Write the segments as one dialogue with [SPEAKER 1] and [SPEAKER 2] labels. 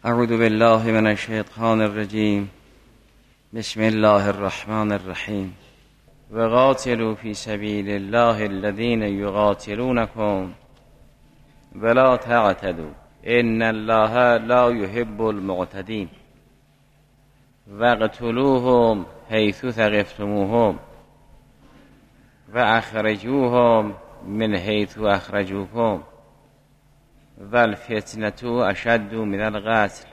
[SPEAKER 1] اعوذ بالله من الشیطان الرجیم. بسم الله الرحمن الرحیم. وقاتلوا فی سبیل الله الذین یقاتلونکم ولا تعتدوا ان الله لا يحب المعتدین. واقتلوهم حیث ثقفتموهم و اخرجوهم من حیث اخرجوکم و الفتنة اشد من القتل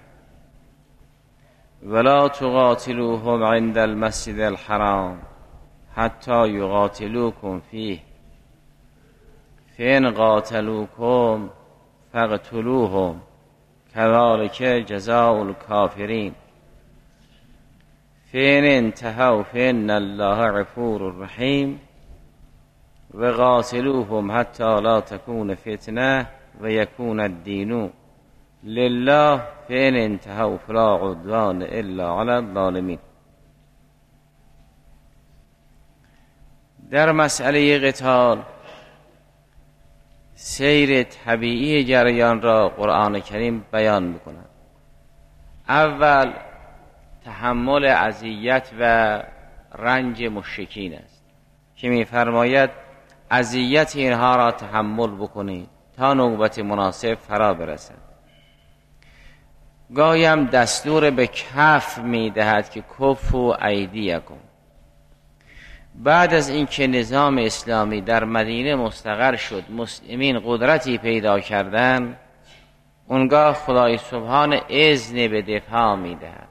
[SPEAKER 1] ولا تقاتلوهم عند المسجد الحرام حتى يقاتلوكم فيه فإن قاتلوكم فاقتلوهم كذلك جزاء الكافرين فإن انتهوا فإن الله غفور رحيم وقاتلوهم حتى لا تكون فتنة ويكون الدين لله فإن انتهوا فلا عدوان إلا على الظالمين. در مسئله قتال سیر طبیعی جریان را قرآن کریم بیان می‌کند. اول تحمل اذیت و رنج مشرکین است که می‌فرماید اذیت اینها را تحمل بکنید تا نوبت مناسب فرا برسد. گاهی دستور به کف می‌دهد که کفوا ایدیکم. بعد از اینکه نظام اسلامی در مدینه مستقر شد، مسلمین قدرتی پیدا کردند، اونگاه خدای سبحان اذن به دفاع می‌دهد.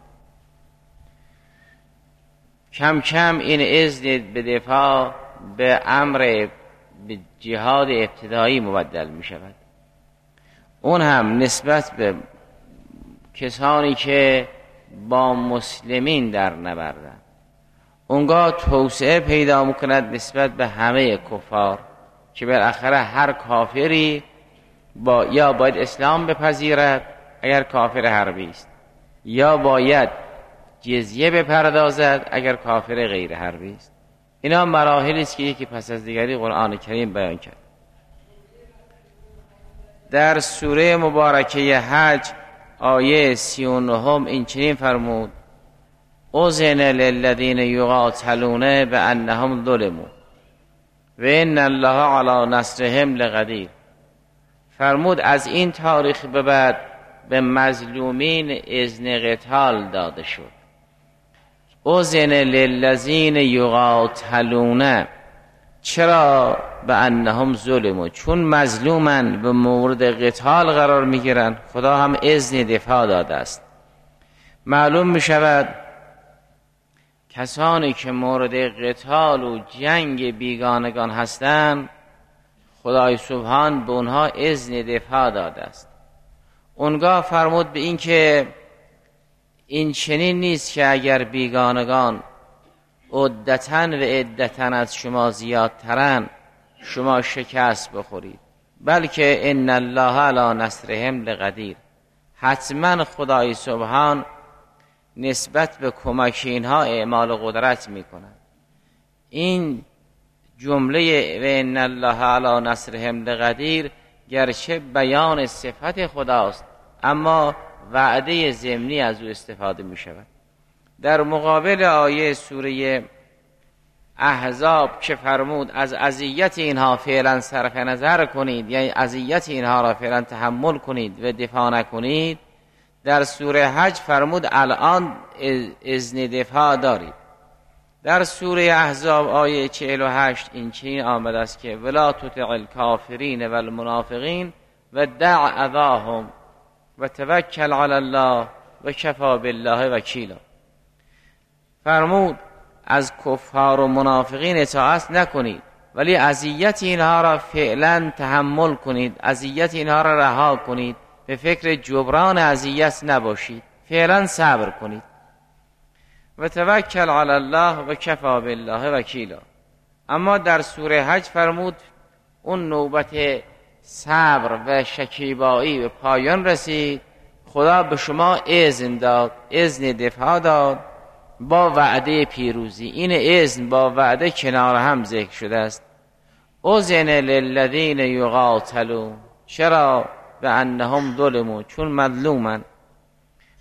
[SPEAKER 1] کم کم این اذن به دفاع به امر به جهاد ابتدایی مبدل می شود. اون هم نسبت به کسانی که با مسلمین در نبردند. اونگاه توسعه پیدا می کند نسبت به همه کفار که بالاخره هر کافری یا باید اسلام بپذیرد اگر کافر حربی است، یا باید جزیه بپردازد اگر کافر غیر حربی است. اینا مراحلی است که یکی پس از دیگری قرآن کریم بیان کرد. در سوره مبارکه حج آیه 39 این چنین فرمود: اذن للذین یقاتلون بانهم ظلموا و ان الله علی نصرهم لقدیر. فرمود از این تاریخ به بعد به مظلومین اذن قتال داده شد. اذن للذین یقاتلون، چرا؟ بانهم ظلموا، چون مظلومن به مورد قتال قرار میگیرن، خدا هم اذن دفاع داده است. معلوم میشود کسانی که مورد قتال و جنگ بیگانگان هستند خدای سبحان به اونها اذن دفاع داده است. اونگاه فرمود به این که این چنین نیست که اگر بیگانگان عدتن و عدتن از شما زیادترن شما شکست بخورید، بلکه ان الله علی نصرهم لقدیر. حتما خدای سبحان نسبت به کمک اینها اعمال قدرت میکند. این جمله و ان الله علی نصرهم لقدیر گرچه بیان صفت خداست اما وعده ضمنی از او استفاده می شود. در مقابل آیه سوره احزاب که فرمود از اذیت اینها فعلا صرف نظر کنید، یعنی اذیت اینها را فعلا تحمل کنید و دفاع نکنید، در سوره حج فرمود الان اذن دفاع دارید. در سوره احزاب آیه 48 این چنین آمده است که ولا تطع الکافرین والمنافقین و دع اذاهم و توکل علی الله و کفی بالله وکیلا. فرمود از کفار و منافقین اطاعت نکنید ولی اذیت اینها را فعلا تحمل کنید، اذیت اینها را رها کنید، به فکر جبران اذیت نباشید، فعلا صبر کنید. و توکل علی الله و کفی بالله وکیلا. اما در سوره حج فرمود اون نوبت صبر و شکیبایی به پایان رسید، خدا به شما اذن داد، اذن دفاع داد با وعده پیروزی. این اذن با وعده کنار هم ذکر شده است. اذن للذین یقاتلون، چرا؟ بانهم ظلموا، چون مظلومن.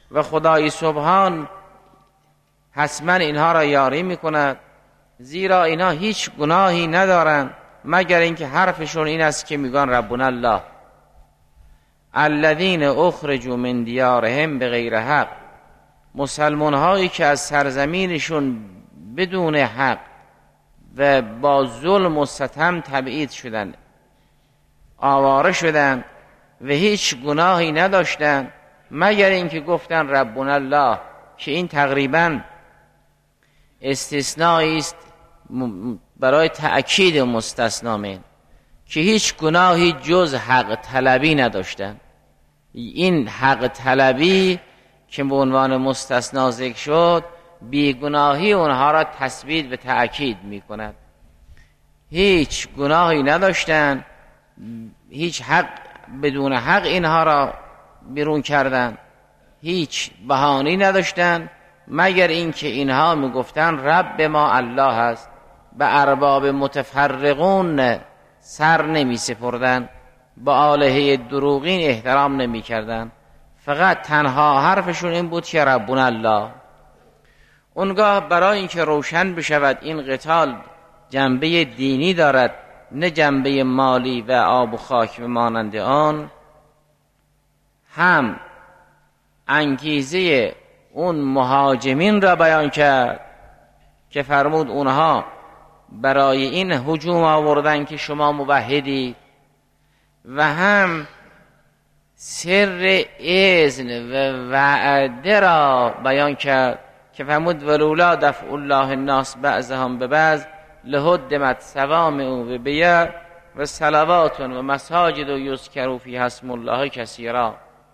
[SPEAKER 1] و خدای سبحان حتما اینها را یاری میکند، زیرا اینها هیچ گناهی ندارند مگر اینکه حرفشون این است که میگن ربنا الله. الذین اخرجوا من دیارهم بغیر حق، مسلمان هایی که از سرزمینشون بدون حق و با ظلم و ستم تبعید شدند، آواره شدند و هیچ گناهی نداشتند مگر اینکه گفتن ربنا الله، که این تقریبا استثنایی است برای تأکید مستثنا من، که هیچ گناهی جز حق طلبی نداشتند. این حق طلبی که به عنوان مستثنا ذکر شد، بیگناهی اونها را تثبیت و تأکید می کند. هیچ گناهی نداشتند، هیچ حق، بدون حق اینها را بیرون کردند، هیچ بهانه‌ای نداشتند مگر اینکه اینها میگفتن رب ما الله است. به ارباب متفرقون سر نمی سپردن، با آلهه دروغین احترام نمی کردن، فقط تنها حرفشون این بود که ربنا الله. اونگاه برای اینکه روشن بشود این قتال جنبه دینی دارد نه جنبه مالی و آب و خاک و مانند آن، هم انگیزه اون مهاجمین را بیان کرد که فرمود اونها برای این هجوم آوردن که شما موحدی، و هم سر اذن و وعده را بیان کرد که فرمود ولولا دفع الله الناس بعضهم ببعض لهدمت صوامع و بیع و صلوات و مساجد و یذکر فیها اسم الله کثیرا.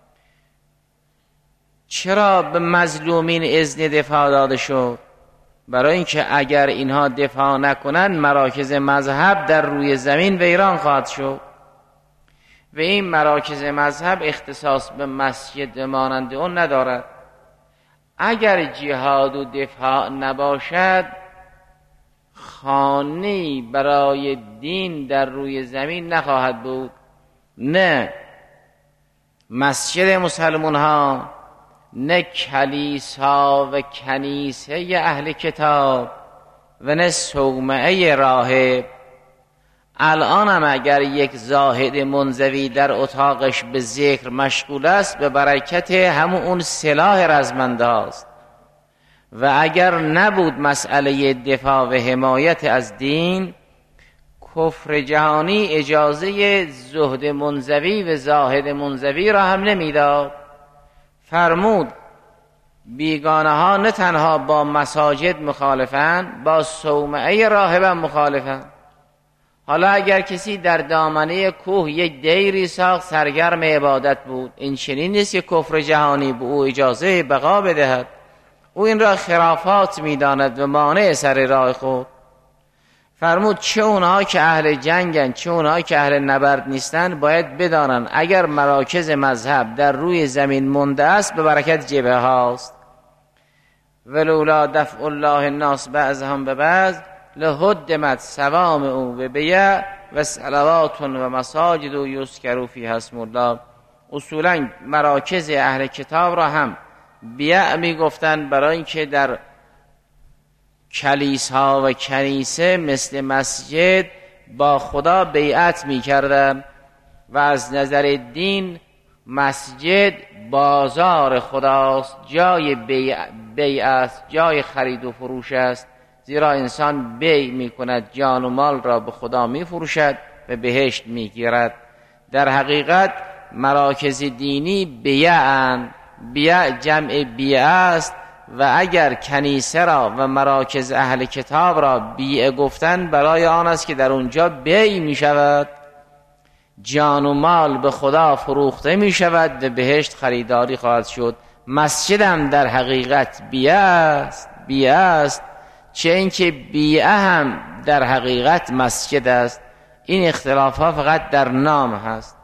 [SPEAKER 1] چرا به مظلومین اذن دفاع داده شد؟ برای اینکه اگر اینها دفاع نکنند مراکز مذهب در روی زمین ویران خواهد شد، و این مراکز مذهب اختصاص به مسجد مانند اون ندارد. اگر جهاد و دفاع نباشد، خانه‌ای برای دین در روی زمین نخواهد بود، نه مسجد مسلمان ها، نه کلیسا و کنیسه اهل کتاب و نه صومعه راهب. الان هم اگر یک زاهد منزوی در اتاقش به ذکر مشغول است، به برکت همون اون سلاح رزمنده است، و اگر نبود مسئله دفاع و حمایت از دین، کفر جهانی اجازه زهد منزوی و زاهد منزوی را هم نمیداد. فرمود بیگانه ها نه تنها با مساجد مخالفند، با صومعه راهب هم مخالفند. حالا اگر کسی در دامنه کوه یک دیری ساخت سرگرم عبادت بود، این چنین نیست که کفر جهانی به او اجازه بقا بدهد. او این را خرافات میداند و مانع سر راه خود. فرمود چه اونها که اهل جنگن چه اونها که اهل نبرد نیستن باید بدانن اگر مراکز مذهب در روی زمین مونده است به برکت جبهه هاست. ولولا دفع الله الناس بعضهم ببعض لهدمت صوامع و بیع و صلوات و مساجد و یذکر فیها اسم الله. اصولا مراکز اهل کتاب را هم بیع می گفتن، برای اینکه در کلیسا و کنیسه مثل مسجد با خدا بیعت می کردن، و از نظر دین مسجد بازار خداست، جای بیع است، جای خرید و فروش است، زیرا انسان بیع می کند، جان و مال را به خدا می فروشد و بهشت می گیرد. در حقیقت مراکز دینی بیعن، بیع جمع بیع است، و اگر کنیسه را و مراکز اهل کتاب را بیع گفتن برای آن است که در اونجا بیع می شود، جان و مال به خدا فروخته می شود و بهشت خریداری خواهد شد. مسجد هم در حقیقت بیع است، چه اینکه بیع هم در حقیقت مسجد است. این اختلاف ها فقط در نام هست.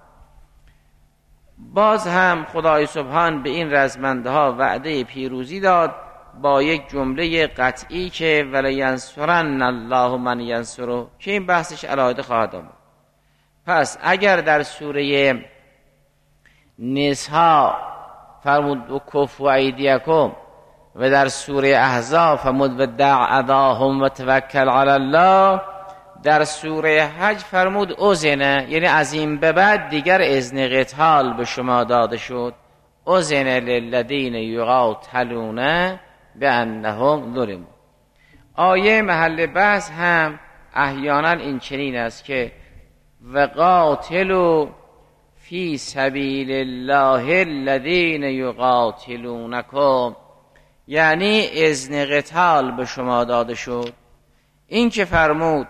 [SPEAKER 1] باز هم خدای سبحان به این رزمنده ها وعده پیروزی داد با یک جمله قطعی که ولینصرن الله من ینصره، که این بحثش علاوه خواهد آمد. پس اگر در سوره نساء فرمود و کفوا ایدیکم، و در سوره احزاب فرمود و دع اذاهم و توکل علی الله. در سوره حج فرمود اذن، یعنی از این به بعد دیگر اذن قتال به شما داده شد. اذن للذین یقاتلون بانهم ظلموا. آیه محل بحث هم احیانا این چنین است که وقاتلوا فی سبیل الله الذین یقاتلونکم، یعنی اذن قتال به شما داده شد. این که فرمود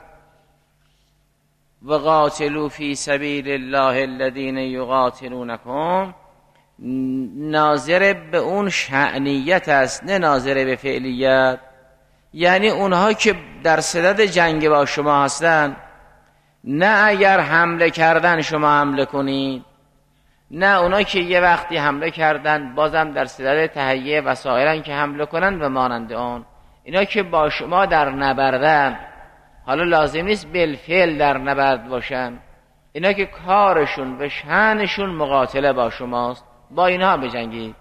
[SPEAKER 1] وقاتلوا فی سبیل الله الذین یقاتلونکم ناظر به اون شأنیت است، نه ناظر به فعلیت. یعنی اونها که در صدد جنگ با شما هستند، نه اگر حمله کردن شما حمله کنید، نه اونا که یه وقتی حمله کردن بازم در صدد تهیه وسایلن که حمله کنن و مانند آن. اینا که با شما در نبردن، حالا لازم نیست بالفعل در نبرد باشن، اینا که کارشون و شأنشون مقاتله با شماست، با اینها بجنگید.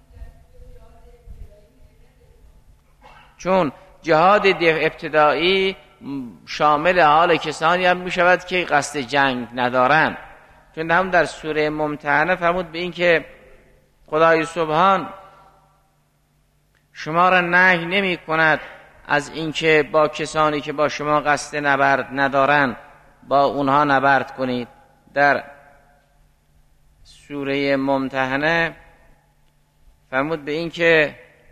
[SPEAKER 1] چون جهاد ابتدایی شامل حال کسانی هم می شود که قصد جنگ ندارن. چون هم در سوره ممتحنه فرمود به این که خدای سبحان شما را نهی نمی کند از اینکه با کسانی که با شما قصد نبرد ندارن با اونها نبرد کنید. در سوره ممتحنه فرمود به این که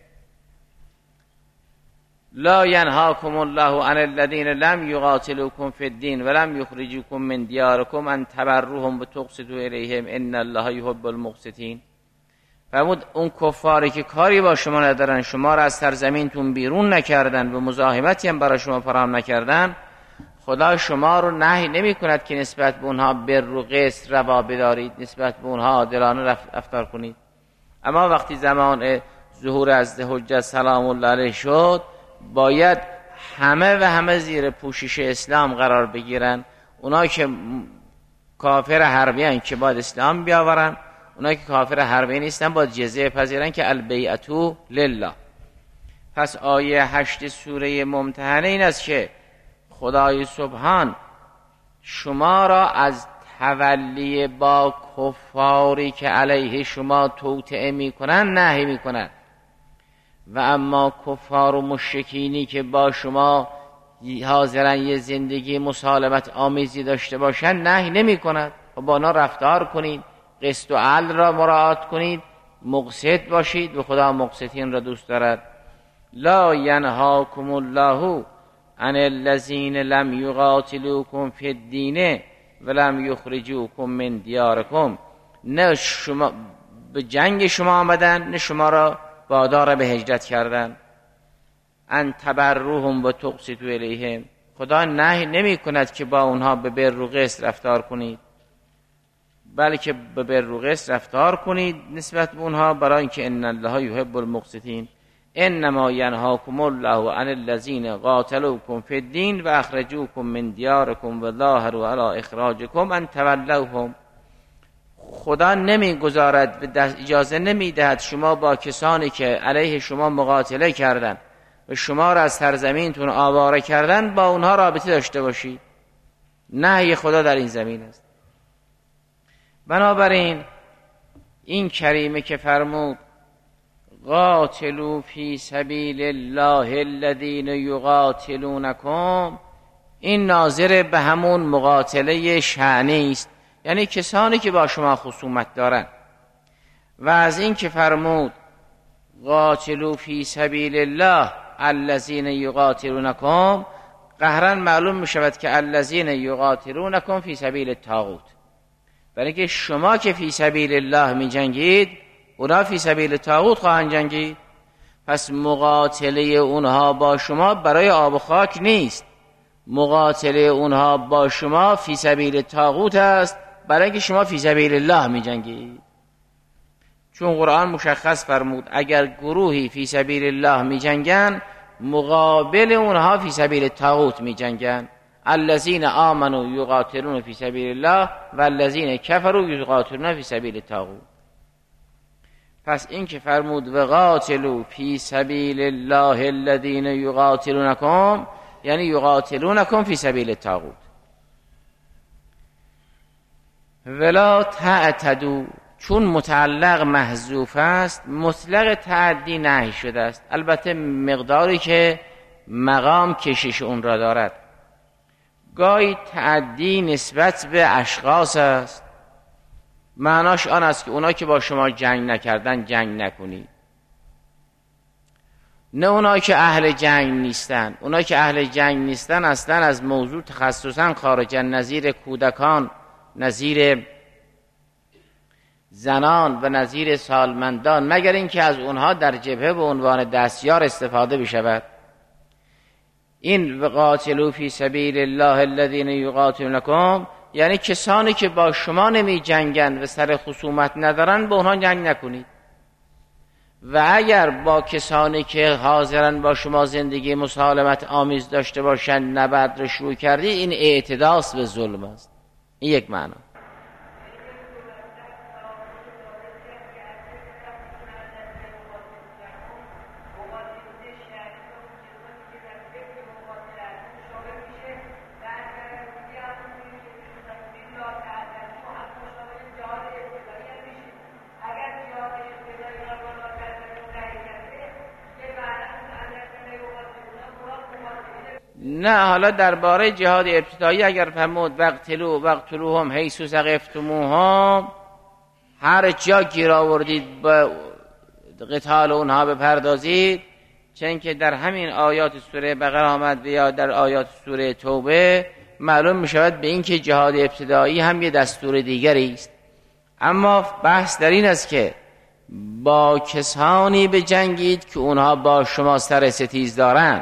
[SPEAKER 1] لا ینهاکم الله عن الذین لم یقاتلوکم فی الدین ولم یخرجوکم من دیارکم ان تبروهم و تقسطوا الیهم ان الله یحب المقسطین. فرمود اون کفاری که کاری با شما ندارن، شما را از سرزمینتون بیرون نکردن و مزاحمتی هم برای شما فراهم نکردن، خدا شما رو نهی نمی کند که نسبت به اونها بر و قسط روا بدارید، نسبت به اونها عادلانه رفتار کنید. اما وقتی زمان ظهور حضرت حجت سلام الله علیه شد، باید همه زیر پوشش اسلام قرار بگیرن. اونا که کافر حربی هستند که باید اسلام بیاورن، اونا که کافر حربی نیستن باید جزیه پذیرن که البیعة لله. پس آیه 8 سوره ممتحنه این است که خدای سبحان شما را از تولی با کفاری که علیه شما توطئه میکنن نهی میکنن، و اما کفار و مشرکینی که با شما حاضرن یه زندگی مسالمت آمیزی داشته باشن نهی نمی کند. و با اونا رفتار کنید، قسط و عدل را مراعات کنید، مقسط باشید و خدا مقسطین را دوست دارد. لا ینهاکم الله عن الذین لم یقاتلوکم فی الدین ولم یخرجوکم من دیارکم، نه شما به جنگ شما آمدن، نه شما را وادار به هجرت کردن. ان تبروهم و تقسطوا الیهم، خدا نهی نمی کند که با اونها به بر و قسط رفتار کنید، بلکه به بر و قسط رفتار کنید نسبت به اونها، برای اینکه ان الله یحب المقسطین. انما ینهاکم الله عن الذین قاتلوکم فی الدین و اخرجوکم من دیارکم و ظاهروا علی اخراجکم ان تولوهم. خدا نمیگذارد و اجازه نمیدهد شما با کسانی که علیه شما مقاتله کردن و شما را از سرزمینتون آواره کردن با اونها رابطه داشته باشید. نهی خدا در این زمین است. بنابراین این کریمه که فرمود قاتلوا فی سبیل الله الذین یقاتلونکم، این ناظر به همون مقاتله شأنی است، یعنی کسانی که با شما خصومت دارن. و از این که فرمود قاتلوا فی سبیل الله الذین یقاتلونکم، قهرا معلوم می شود که الذین یقاتلونکم فی سبیل الطاغوت، برای که شما که فی سبیل الله می جنگید، اونا فی سبیل الطاغوت خواهند جنگید. پس مقاتله اونها با شما برای آب و خاک نیست، مقاتله اونها با شما فی سبیل الطاغوت است، برای که شما فی سبیل الله می جنگید. چون قرآن مشخص فرمود اگر گروهی فی سبیل الله می جنگن، مقابل اونها فی سبیل الطاغوت می جنگن. الذین آمنوا یقاتلون فی سبیل الله و الذین کفروا یقاتلون فی سبیل الطاغوت. پس این که فرمود وقاتلوا فی سبیل الله الذین یقاتلونکم، یعنی یقاتلونکم فی سبیل الطاغوت. ولا تعتدوا، چون متعلق محذوف است مطلق تعدی نهی شده است، البته مقداری که مقام کشش اون را دارد. گاهی تعدی نسبت به اشخاص است، معناش آن است که اونا که با شما جنگ نکردن جنگ نکنید، نه اونا که اهل جنگ نیستن. اونا که اهل جنگ نیستن اصلا از موضوع تخصصا خارجن، نظیر کودکان، نظیر زنان و نظیر سالمندان، مگر اینکه از اونها در جبهه به عنوان دستیار استفاده بشود. این وقاتلوا فی سبیل الله الذین یقاتلونکم یعنی کسانی که با شما نمی جنگن و سر خصومت ندارن با اونها جنگ نکنید. و اگر با کسانی که حاضرن با شما زندگی مسالمت آمیز داشته باشن نبرد رو شروع کردی، این اعتداست به ظلم است. این یک معنا. نه، حالا درباره جهاد ابتدایی اگر فرمود وقتلوهم حیث ثقفتموهم، هر جا گیر آوردید به قتال اونها بپردازید، چون که در همین آیات سوره بقره آمد و یا در آیات سوره توبه معلوم می شود به این که جهاد ابتدایی هم یه دستور دیگری است. اما بحث در این است که با کسانی بجنگید که اونها با شما سر ستیز دارند.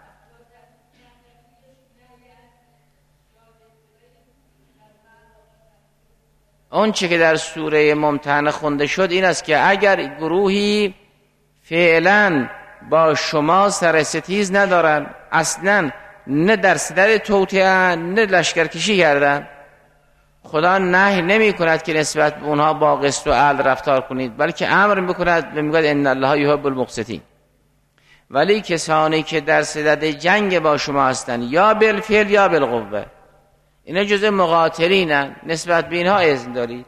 [SPEAKER 1] اون چه که در سوره ممتحنه خونده شد این است که اگر گروهی فعلا با شما سر ستیز ندارن، اصلا نه در صدد توطئه نه لشکرکشی کردن، خدا نهی نمی کند که نسبت به اونها با قسط و عدل رفتار کنید، بلکه امر میکند و میگوید ان الله یحب المقسطین. ولی کسانی که در صدد جنگ با شما هستند یا بالفعل یا بالقوه، اینا جزء مقاتلینن، نسبت به اینها اذن دارید.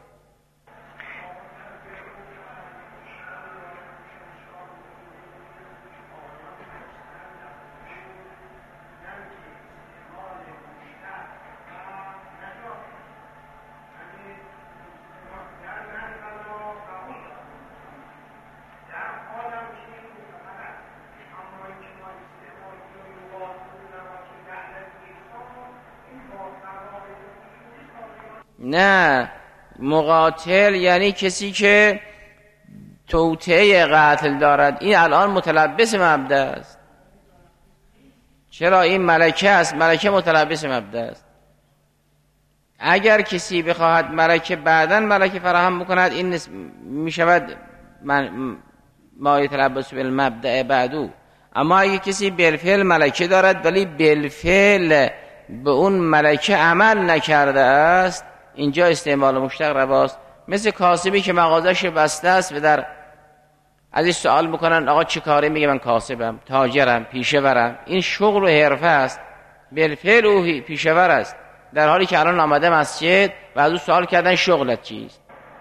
[SPEAKER 1] نه، مقاتل یعنی کسی که توطئه قتل دارد. این الان متلبس مبدأ است. چرا؟ این ملکه است، ملکه متلبس مبدأ است. اگر کسی بخواهد ملکه بعداً ملکه فراهم بکند، این می شود ما یتلبس بالمبدأ بعدو. اما اگر کسی بالفعل ملکه دارد ولی بالفعل به اون ملکه عمل نکرده است، اینجا استعمال مشتق رواست. مثل کاسبی که مغازش بسته است و در ازش سوال میکنن آقا چه کاری؟ میگه من کاسبم، تاجرم، پیشورم. این شغل و حرفه است، بالفعل او پیشور است، در حالی که الان آمده مسجد و از او سوال کردن شغلت چیست.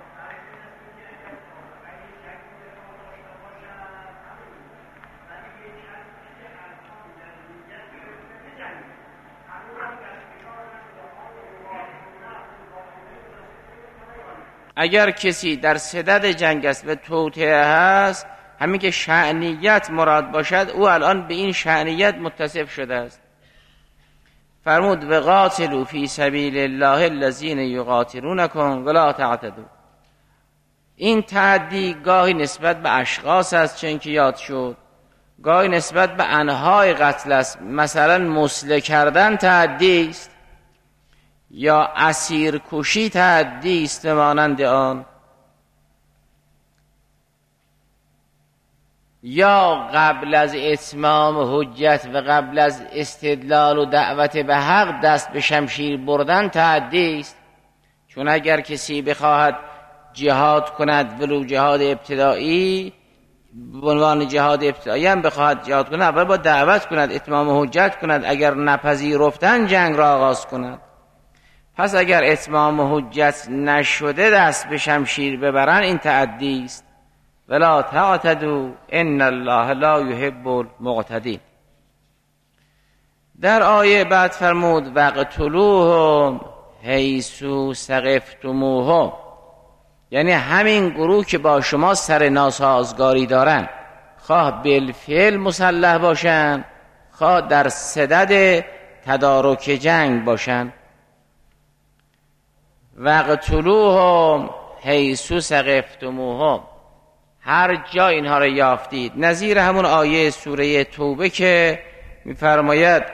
[SPEAKER 1] اگر کسی در صدد جنگ است و توطئه هست، همین که شأنیت مراد باشد، او الان به این شأنیت متصف شده است. فرمود وقاتلوا فی سبیل الله الذین یقاتلونکم ولا تعتدوا. این تعدی گاهی نسبت به اشخاص است چون که یاد شد، گاهی نسبت به انواع قتل است. مثلا مسله کردن تعدی است، یا اسیر کشی تعدی است مانند آن، یا قبل از اتمام حجت و قبل از استدلال و دعوت به حق دست به شمشیر بردن تعدی است. چون اگر کسی بخواهد جهاد کند ولو جهاد ابتدایی، به عنوان جهاد ابتدایی هم بخواهد جهاد کند، اول با دعوت کند، اتمام حجت کند، اگر نپذیرفتن جنگ را آغاز کند. پس اگر اتمام حجت نشده دست به شمشیر ببرن، این تعدی است. ولا تعتدوا ان الله لا یحب المعتدین. در آیه بعد فرمود وقتلوهم حیث ثقفتموهم، یعنی همین گروه که با شما سر ناسازگاری دارن، خواه بالفعل مسلح باشن، خواه در صدد تدارک جنگ باشن. وقتلوهم حیث ثقفتموهم، هر جا اینها را یافتید. نظیر همون آیه سوره توبه که می‌فرماید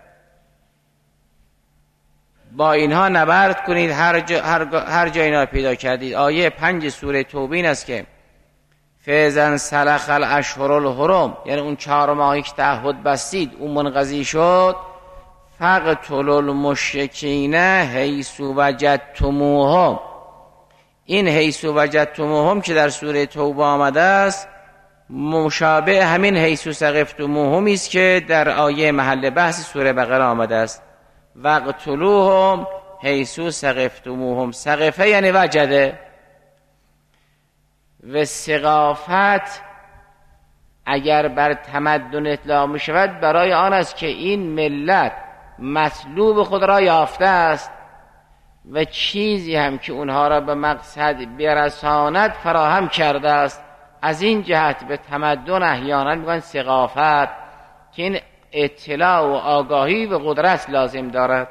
[SPEAKER 1] با اینها نبرد کنید هر جا اینها پیدا کردید. آیه 5 سوره توبه این است که فاذا سلخ الاشهر الحرم، یعنی اون 4 ماهی که تعهد بستید اون منقضی شد، فقتلوا المشرکین حیث وجدتموهم. این حیث وجدتموهم که در سوره توبه آمده است مشابه همین حیث ثقفتموهم است که در آیه محل بحث سوره بقره آمده است. وقتلوهم حیث ثقفتموهم، ثقفه یعنی وجده. و ثقافت اگر بر تمدن اطلاق می شود برای آن است که این ملت مطلوب خود را یافته است و چیزی هم که اونها را به مقصد برساند فراهم کرده است. از این جهت به تمدن احیانا میگن ثقافت که این اطلاع و آگاهی و قدرت لازم دارد.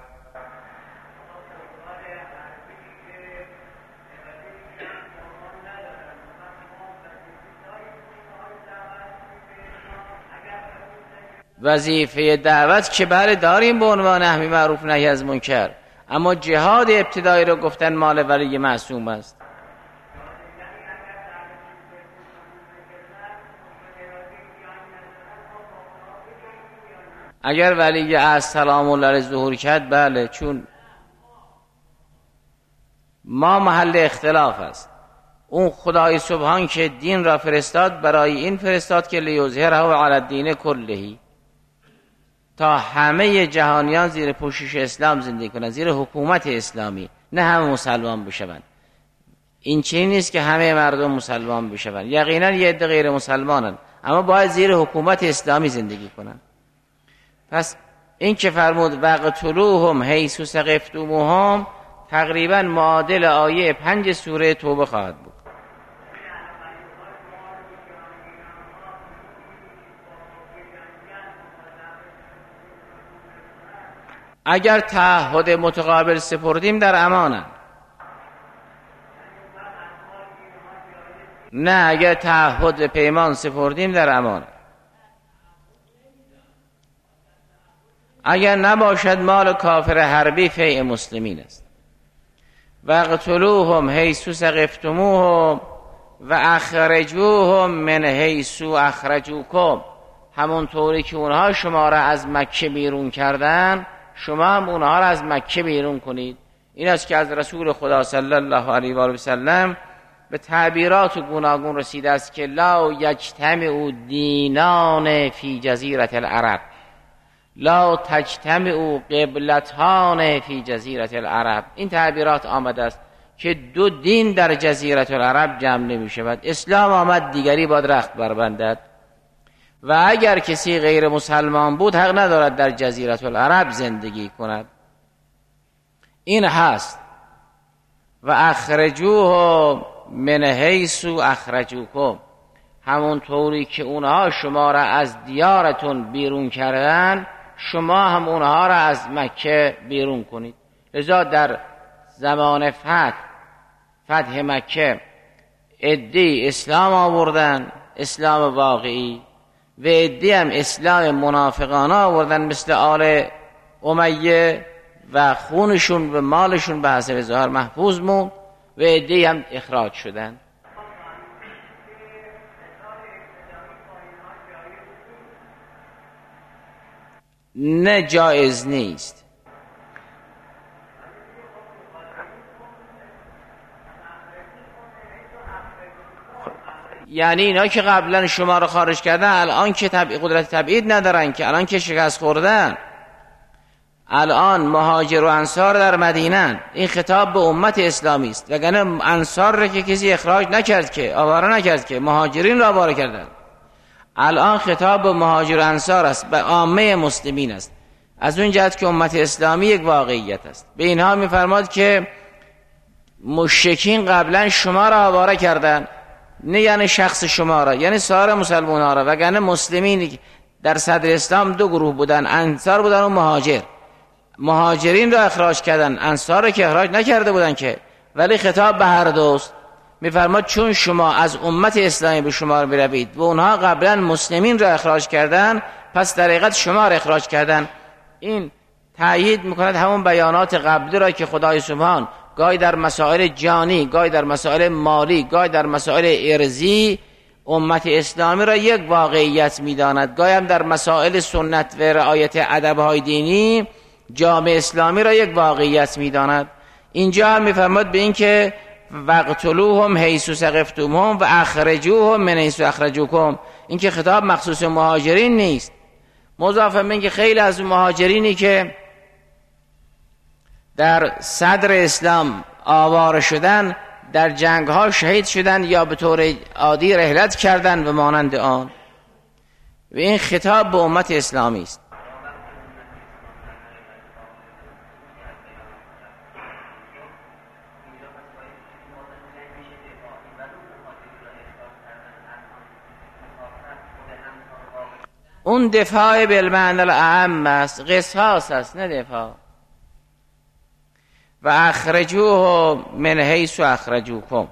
[SPEAKER 1] وظیفه دعوت که بله داریم به عنوان امر معروف نهی از منکر، اما جهاد ابتدایی رو گفتن مال ولی معصوم است. اگر ولی از سلام الله علیه ظهور کرد بله، چون ما محل اختلاف است. اون خدای سبحان که دین را فرستاد برای این فرستاد که لیظهره علی الدین کله، تا همه جهانیان زیر پوشش اسلام زندگی کنند، زیر حکومت اسلامی، نه همه مسلمان بشوند. این چیزی نیست که همه مردم مسلمان بشوند، یقینا یه عده غیر مسلمانند، اما باید زیر حکومت اسلامی زندگی کنند. پس این که فرمود وقتلوهم حیث ثقفتموهم تقریبا معادل آیه 5 سوره توبه خواهد بود. اگر تعهد متقابل سپردیم در امانند. نه، اگر تعهد پیمان سپردیم در امانند. اگر نباشد مال کافر حربی فیء مسلمین است. وقتلوهم حیث ثقفتموهم و اخرجوهم من حیث اخرجوکم، همون طوری که اونها شما را از مکه بیرون کردن شما هم اونها را از مکه بیرون کنید. این است که از رسول خدا صلی الله علیه و آله و سلم به تعبیرات گوناگون رسیده است که لا یجتمع دینان فی جزیره العرب، لا تجتمع قبلتان فی جزیره العرب. این تعبیرات آمده است که 2 دین در جزیره العرب جمع نمی شود. اسلام آمد دیگری باید رخت بربندد و اگر کسی غیر مسلمان بود حق ندارد در جزیره العرب زندگی کند. این هست. و اخرجوه من حیث اخرجوکم، همون طوری که اونها شما را از دیارتون بیرون کردن شما هم اونها را از مکه بیرون کنید. لذا در زمان فتح مکه عده‌ای اسلام آوردن، اسلام واقعی، و عده‌ای هم اسلام منافقانه آوردن مثل آل امیه و خونشون و مالشون به حسب ظاهر محفوظ موند و عده‌ای هم اخراج شدن. نه، جایز نیست. یعنی اینا که قبلا شما رو خارج کردن الان که قدرت تبعید ندارن، که الان که شکست خوردن، الان مهاجر و انصار در مدینه. این خطاب به امت اسلامی است، وگرنه انصار را که کسی اخراج نکرد، که آواره نکرد، که مهاجرین را آواره کردند. الان خطاب به مهاجر و انصار است، به عامه مسلمین است، از اون جهت که امت اسلامی یک واقعیت است. به اینها میفرماد که مشرکین قبلا شما را آواره کردند، نه یعنی شخص شما را، یعنی سایر مسلمان ها را، وگرنه مسلمین در صدر اسلام دو گروه بودن، انصار بودن و مهاجر. مهاجرین را اخراج کردن، انصار را که اخراج نکرده بودن که، ولی خطاب به هر دوست میفرماد چون شما از امت اسلامی به شما میروید و اونها قبلا مسلمین را اخراج کردن، پس در حقیقت شما را اخراج کردن. این تأیید میکند همون بیانات قبلی را که خدای سبحان گاهی در مسائل جانی، گاهی در مسائل مالی، گاهی در مسائل ارضی امت اسلامی را یک واقعیت میداند، گاهی هم در مسائل سنت و رعایت ادب‌های دینی جامعه اسلامی را یک واقعیت میداند. اینجا هم میفرماد به این که وقتلوهم حیث ثقفتموهم و اخرجوهم من حیث اخرجوکم. این که خطاب مخصوص مهاجرین نیست، مضاف به این که خیلی از مهاجرینی که در صدر اسلام آواره شدن، در جنگ ها شهید شدن یا به طور عادی رحلت کردن و مانند آن. و این خطاب به امت اسلامی است. اون دفاع بالمعنی الاعم است، قصاص است، نه دفاع. و اخرجوه من حیث اخرجوکم.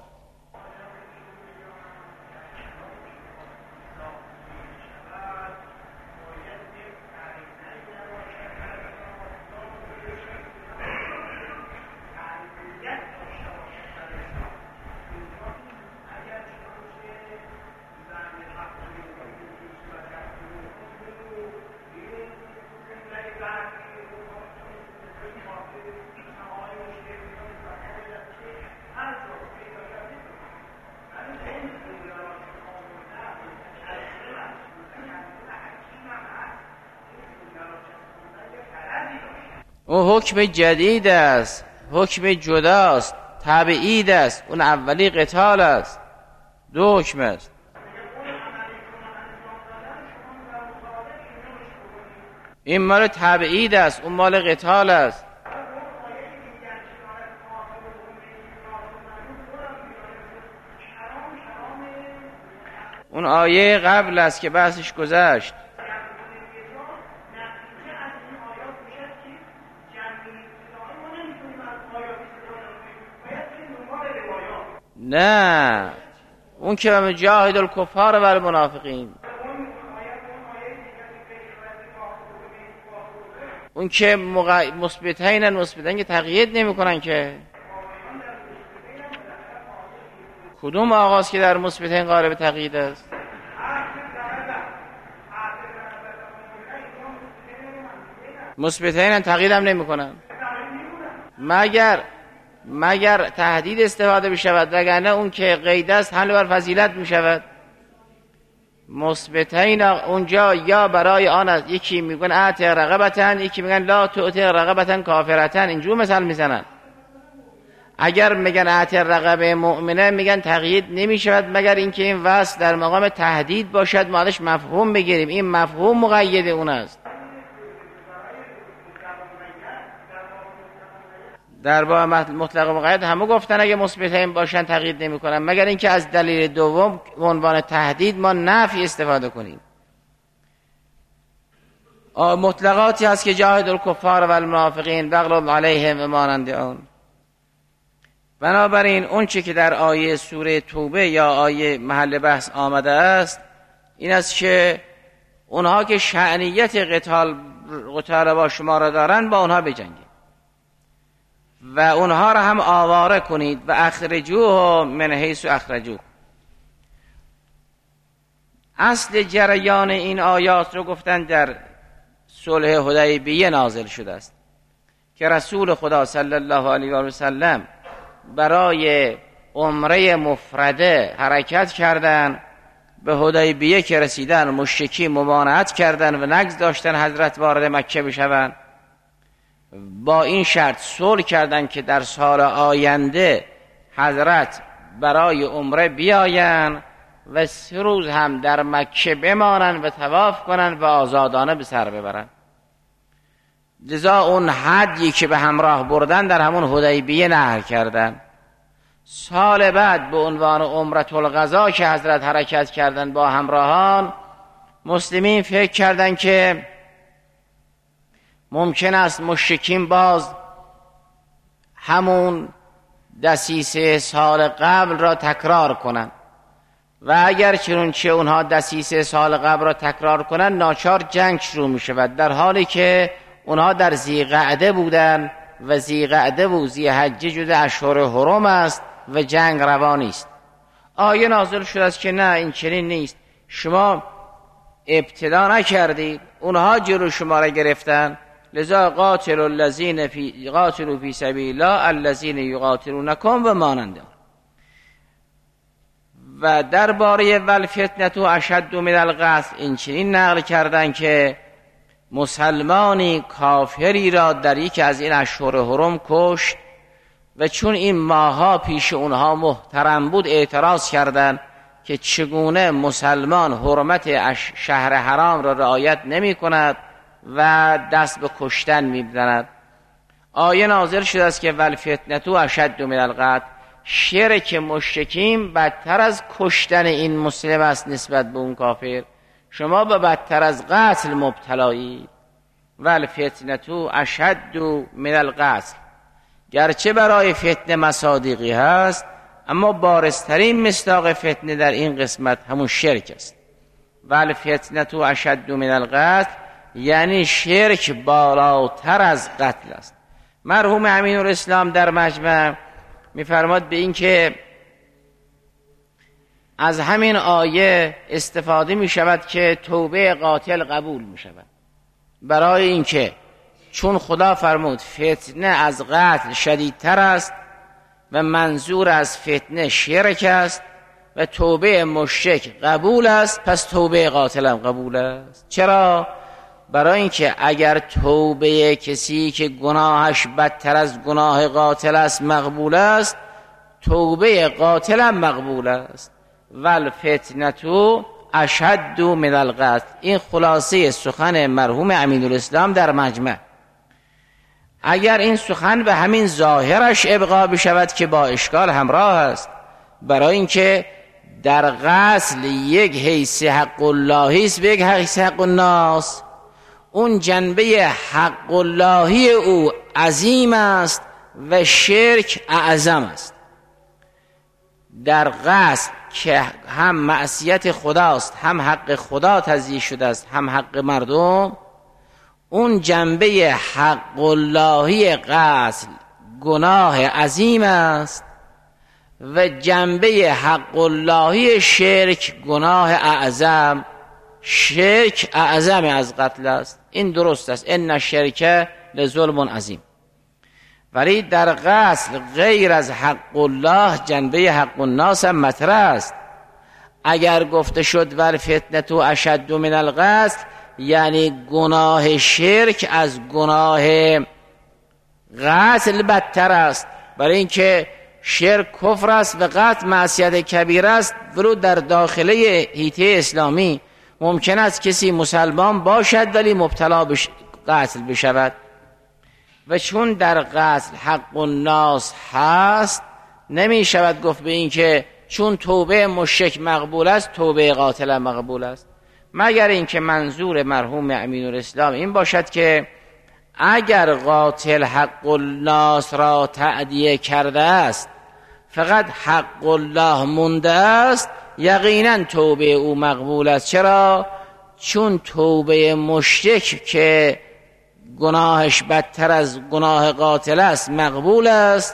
[SPEAKER 1] اون حکم جدید است، حکم جداست، تبعید است. اون اولی قتال است، دو حکم است. این مال تبعید است، اون مال قتال است. اون آیه قبل است که بحثش گذشت. نه، اون که جاهد الکفار و المنافقین، اون که مثبتین که تقیید نمی کنن که. کدوم آغاز که در مثبتین قالب تقیید است؟ مثبتین تقیید هم نمی کنن مگر تهدید استفاده بشود، وگرنه اون که قید است حمل بر فضیلت می شود. مثبتین اونجا یا برای آن است، یکی میگن اعتق رقبتن، یکی میگن لا تعتق رقبتن کافرتن، اینجور مثال میزنن. اگر میگن اعتق رقبه مؤمنه، میگن تقیید نمی شود مگر اینکه این وصف در مقام تهدید باشد، ما ازش مفهوم بگیریم. این مفهوم مقید اون است. در باب مطلق و مقید همه گفتن اگه مثبتین باشن تقیید نمی کنن، مگر اینکه از دلیل دوم عنوان تهدید ما نفی استفاده کنیم. مطلقاتی هست که جاهد الکفار و المنافقین بغض علیهم و مانند آن. بنابراین اون چی که در آیه سوره توبه یا آیه محل بحث آمده است این است که اونها که شأنیت قتال با شما را دارن، با اونها بجنگید و اونها را هم آواره کنید. و اخرجوه من حیث اخرجوه. اصل جریان این آیات رو گفتن در صلح حدیبیه نازل شده است که رسول خدا صلی الله علیه و سلم برای عمره مفرده حرکت کردند به حدیبیه که رسیدن مشرکین ممانعت کردن و نگذاشتن حضرت وارد مکه بشوند. با این شرط صلح کردن که در سال آینده حضرت برای عمره بیاین و 3 روز هم در مکه بمانن و طواف کنن و آزادانه به سر ببرن. لذا اون هدیی که به همراه بردن در همون حدیبیه نهر کردن. سال بعد به عنوان عمرة القضا که حضرت حرکت کردن با همراهان، مسلمین فکر کردن که ممکن است مشرکین باز همون دسیسه سال قبل را تکرار کنند و اگر چنانچه اونها دسیسه سال قبل را تکرار کنند ناچار جنگ شروع می شود، در حالی که اونها در ذی‌قعده بودن و ذی‌قعده و ذی‌حجه جز اشهر حرم است و جنگ روا نیست. آیه نازل شده است که نه، این چنین نیست، شما ابتدا نکردید، اونها جلو شما را گرفتن، لذا قاتلوا فی سبیل الله الذین یقاتلونکم و مانند. و درباره والفتنة اشد من القتل این چنین نقل کردن که مسلمانی کافری را در یکی از این اشهر حرم کشت و چون این ماها پیش اونها محترم بود اعتراض کردند که چگونه مسلمان حرمت شهر حرام را رعایت نمی کند و دست به کشتن می بزند. آیه نازل شده است که والفتنة اشد من القتل، شرک مشرکین بدتر از کشتن این مسلم است نسبت به اون کافر، شما به بدتر از قتل مبتلایید. والفتنة اشد من القتل، گرچه برای فتنه مصادیقی هست اما بارزترین مصداق فتنه در این قسمت همون شرک است. والفتنة اشد من القتل یعنی شرک بالاتر از قتل است. مرحوم امین الاسلام در مجمع می‌فرماد به این که از همین آیه استفاده می شود که توبه قاتل قبول می شود، برای اینکه چون خدا فرمود فتنه از قتل شدیدتر است و منظور از فتنه شرک است و توبه مشرک قبول است، پس توبه قاتل هم قبول است. چرا؟ برای اینکه اگر توبه کسی که گناهش بدتر از گناه قاتل است مقبول است، توبه قاتل هم مقبول است. والفتنة اشد من القتل، این خلاصه سخن مرحوم امین الاسلام در مجمع. اگر این سخن به همین ظاهرش ابقا بشود که با اشکال همراه است، برای اینکه در قتل یک حیث حق اللهی است و یک حیث حق الناس. اون جنبه حق اللهی او عظیم است و شرک اعظم است. در قتل که هم معصیت خداست، هم حق خدا تضییع شده است، هم حق مردم، اون جنبه حق اللهی قتل گناه عظیم است و جنبه حق اللهی شرک گناه اعظم. شرک اعظم از قتل است، این درست است، ان الشرک لظلم عظیم. ولی در قتل غیر از حق الله جنبه حق الناس هم مطرح است. اگر گفته شد والفتنة اشد من القتل یعنی گناه شرک از گناه قتل بدتر است، برای اینکه شرک کفر است و قتل معصیت کبیره است. ولو در داخله حیطه اسلامی ممکن است کسی مسلمان باشد ولی مبتلا به قتل بشود و چون در قتل حق الناس هست نمی شود گفت به این که چون توبه مشرک مقبول است توبه قاتل مقبول است، مگر اینکه منظور مرحوم امین الاسلام این باشد که اگر قاتل حق الناس را تأدیه کرده است فقط حق الله مونده است، یقینا توبه او مقبول است. چرا؟ چون توبه مشرک که گناهش بدتر از گناه قاتل است مقبول است.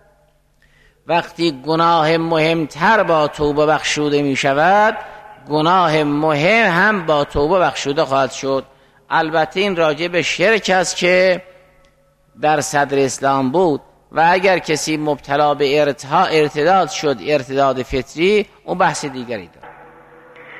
[SPEAKER 1] وقتی گناه مهمتر با توبه بخشوده می شود، گناه مهم هم با توبه بخشوده خواهد شد. البته این راجع به شرک است که در صدر اسلام بود و اگر کسی مبتلا به ارتداد شد، ارتداد فطری، اون بحث دیگری دارد.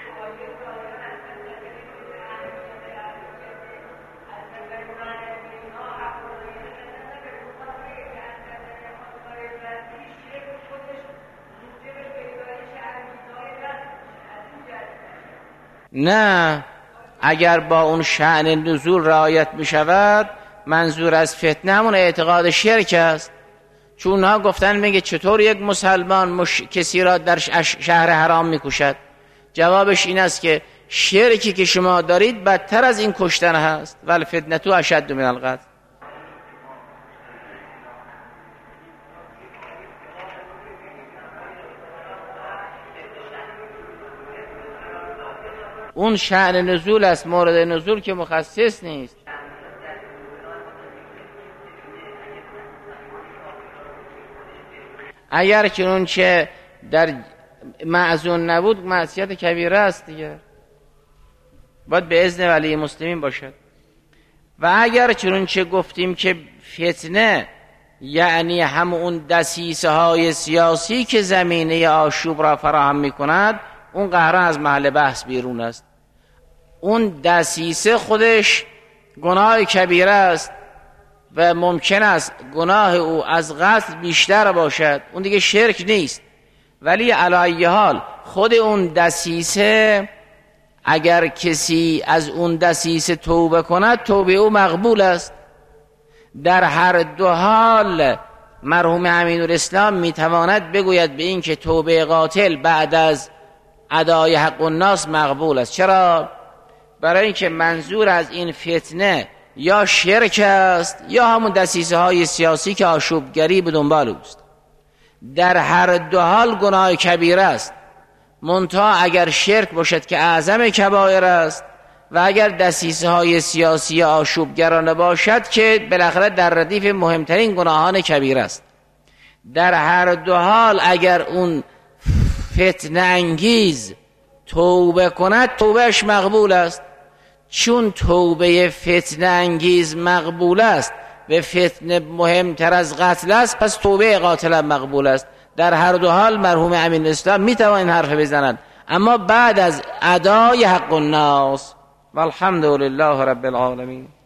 [SPEAKER 1] نه، اگر با اون شأن نزول رعایت می شود، منظور از فتنه همون اعتقاد شرک است. چون اونها گفتن میگه چطور یک مسلمان کسی را در شهر حرام میکشد؟ جوابش این است که شرکی که شما دارید بدتر از این کشتن هست، ولی فتنه اشد من القتل. اون شأن نزول است، مورد نزول که مخصص نیست. اگر چنانچه در معزون نبود معصیت کبیره است دیگه، باید به اذن ولی مسلمین باشد. و اگر چنانچه گفتیم که فتنه یعنی همون دسیسه های سیاسی که زمینه آشوب را فراهم می کند، اون قهران از محل بحث بیرون است. اون دسیسه خودش گناه کبیره است و ممکن است گناه او از قتل بیشتر باشد، اون دیگه شرک نیست. ولی علی ای حال خود اون دسیسه، اگر کسی از اون دسیسه توبه کند، توبه او مقبول است. در هر دو حال مرحوم امینالاسلام میتواند بگوید به این که توبه قاتل بعد از ادای حق الناس مقبول است. چرا؟ برای اینکه منظور از این فتنه یا شرک است یا همون دسیسه های سیاسی که آشوبگری به دنبال اوست. در هر دو حال گناه کبیره است، منتها اگر شرک باشد که اعظم کبایر است و اگر دسیسه های سیاسی آشوبگرانه باشد که بالاخره در ردیف مهمترین گناهان کبیره است. در هر دو حال اگر اون فتنه انگیز توبه کند، توبهش مقبول است. چون توبه فتنه انگیز مقبول است و فتنه مهمتر از قتل است، پس توبه قاتل مقبول است. در هر دو حال مرحوم امینالاسلام میتوان این حرف بزنند، اما بعد از ادای حق الناس. والحمد لله رب العالمین.